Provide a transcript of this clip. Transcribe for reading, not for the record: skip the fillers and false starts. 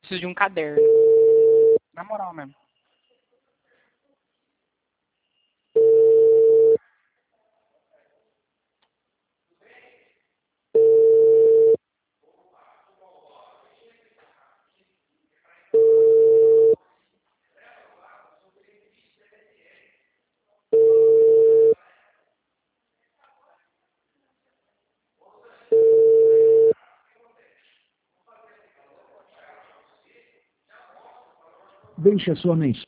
Preciso de um caderno. Na moral mesmo. Deixe a sua mensagem.